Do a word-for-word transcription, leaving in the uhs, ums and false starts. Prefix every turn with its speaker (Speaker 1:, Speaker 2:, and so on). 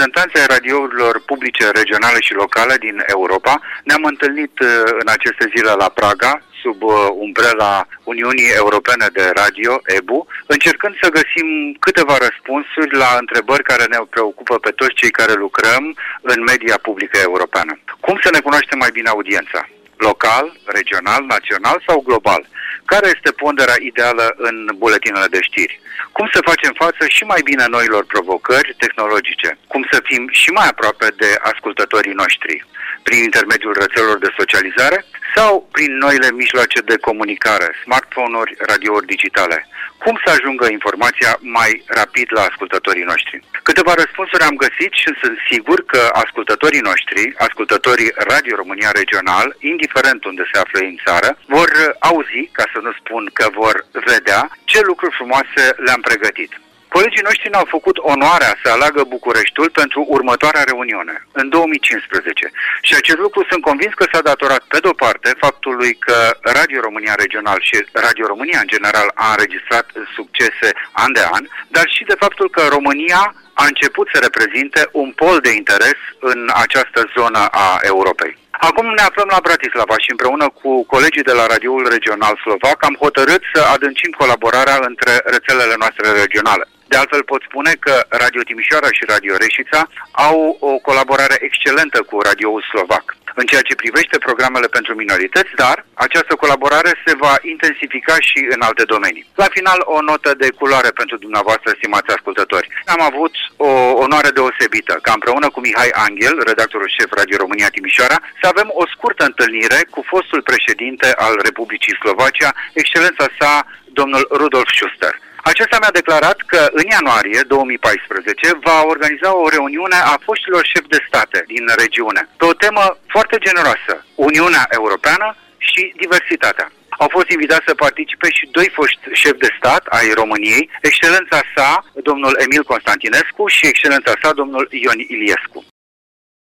Speaker 1: reprezentanții ai radiourilor publice, regionale și locale din Europa. Ne-am întâlnit în aceste zile la Praga, sub umbrela Uniunii Europene de Radio, E B U, încercând să găsim câteva răspunsuri la întrebări care ne preocupă pe toți cei care lucrăm în media publică europeană. Cum să ne cunoaștem mai bine audiența? Local, regional, național sau global? Care este ponderea ideală în buletinele de știri? Cum să facem față și mai bine noilor provocări tehnologice? Cum să fim și mai aproape de ascultătorii noștri? Prin intermediul rețelelor de socializare sau prin noile mijloace de comunicare, smartphone-uri, radiouri digitale? Cum să ajungă informația mai rapid la ascultătorii noștri? Câteva răspunsuri am găsit și sunt sigur că ascultătorii noștri, ascultătorii Radio România Regional, indiferent unde se află în țară, vor auzi, ca să nu spun că vor vedea, ce lucruri frumoase le-am pregătit. Colegii noștri ne-au făcut onoarea să aleagă Bucureștiul pentru următoarea reuniune, în două mii cincisprezece. Și acest lucru sunt convins că s-a datorat, pe de-o parte, faptului că Radio România Regional și Radio România, în general, a înregistrat succese an de an, dar și de faptul că România a început să reprezinte un pol de interes în această zonă a Europei. Acum ne aflăm la Bratislava și împreună cu colegii de la Radioul Regional Slovac am hotărât să adâncim colaborarea între rețelele noastre regionale. De altfel pot spune că Radio Timișoara și Radio Reșița au o colaborare excelentă cu Radioul Slovac în ceea ce privește programele pentru minorități, dar această colaborare se va intensifica și în alte domenii. La final, o notă de culoare pentru dumneavoastră, stimați ascultători. Am avut o onoare deosebită ca împreună cu Mihai Anghel, redactorul șef Radio România Timișoara, să avem o scurtă întâlnire cu fostul președinte al Republicii Slovacia, excelența sa, domnul Rudolf Schuster. Acesta mi-a declarat că în ianuarie două mii paisprezece va organiza o reuniune a foștilor șefi de state din regiune, pe o temă foarte generoasă, Uniunea Europeană și diversitatea. Au fost invitați să participe și doi foști șefi de stat ai României, excelența sa, domnul Emil Constantinescu și excelența sa, domnul Ion Iliescu.